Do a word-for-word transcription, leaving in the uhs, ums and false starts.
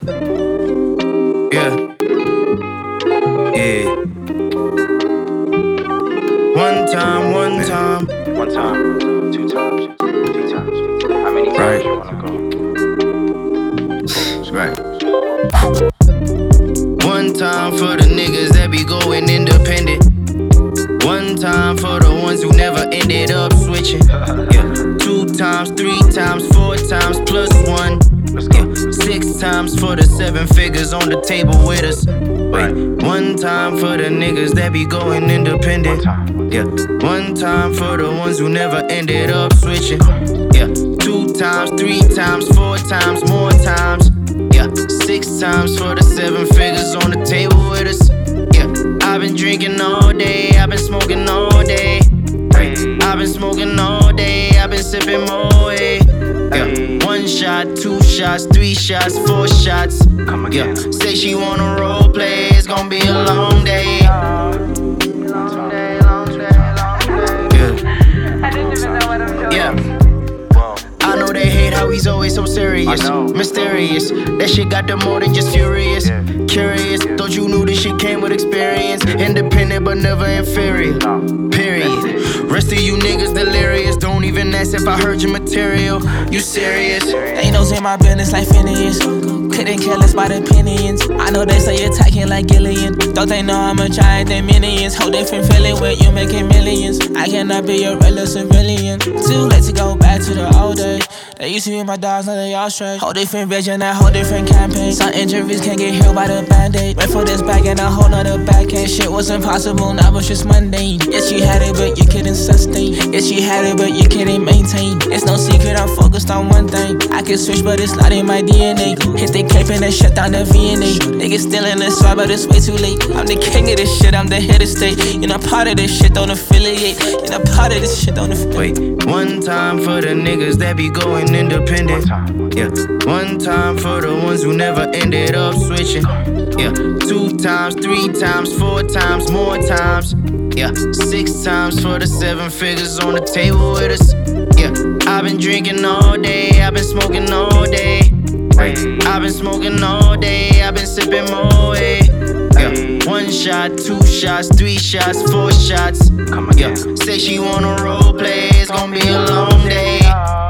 Yeah. Yeah. One time, one time. One time, two times, three times. How many times Right. you wanna go? Right. One time for the niggas that be going independent. One time for the ones who never ended up switching. Yeah. Two times, three times, four times, plus one. Yeah. Six times for the seven figures on the table with us. Wait. One time for the niggas that be going independent. Yeah. One time for the ones who never ended up switching. Yeah. Two times, three times, four times, more times. Yeah. Six times for the seven figures on the table with us. Yeah. I've been drinking all day, I've been smoking all day. I've been smoking all day, I've been sipping more. Yeah. One shot, two shots, three shots, four shots. Yeah. Say she wanna role play, it's gonna be a long day. Long day, long day, long day. Yeah. I didn't even know what I'm doing. Yeah. I know they hate how he's always so serious, mysterious. That shit got them more than just furious, Yeah. curious. Thought you knew this shit came with experience. Independent but never inferior. Period. Rest of you niggas delirious. Don't even ask if I heard your material. You serious? They knows in my business like Phineas. Couldn't care less about opinions. I know they say you're attacking like Gillian. Don't they know I'm a giant than millions? Whole different feeling when you making millions. I cannot be a regular civilian. Too late to go back to the old days. They used to be my dogs, now they all straight. Whole different vision, that whole different campaign. Some injuries can't get healed by the band-aid. Wait for this back and a whole nother backhand. Shit was impossible, now it's just mundane. Yes, you had it, but you couldn't sustain. Yes, you had it, but you couldn't maintain. It's no secret, I'm focused on one thing. I can switch, but it's not in my D N A. Hit the cape and they shut down the V N A. Niggas still in the swag, but it's way too late. I'm the king of this shit, I'm the head of state. You're not part of this shit, don't affiliate. You're not part of this shit, don't affiliate. Wait, one time for the niggas that be going independent. Yeah, one time for the ones who never ended up switching. Yeah, two times, three times, four times, more times. Yeah, six times for the seven figures on the table with us. Yeah, I've been drinking all day, I've been smoking all day. I've been smoking all day, I've been sipping more. Yeah, one shot, two shots, three shots, four shots. Yeah, say she wanna role play, it's gonna be a long day.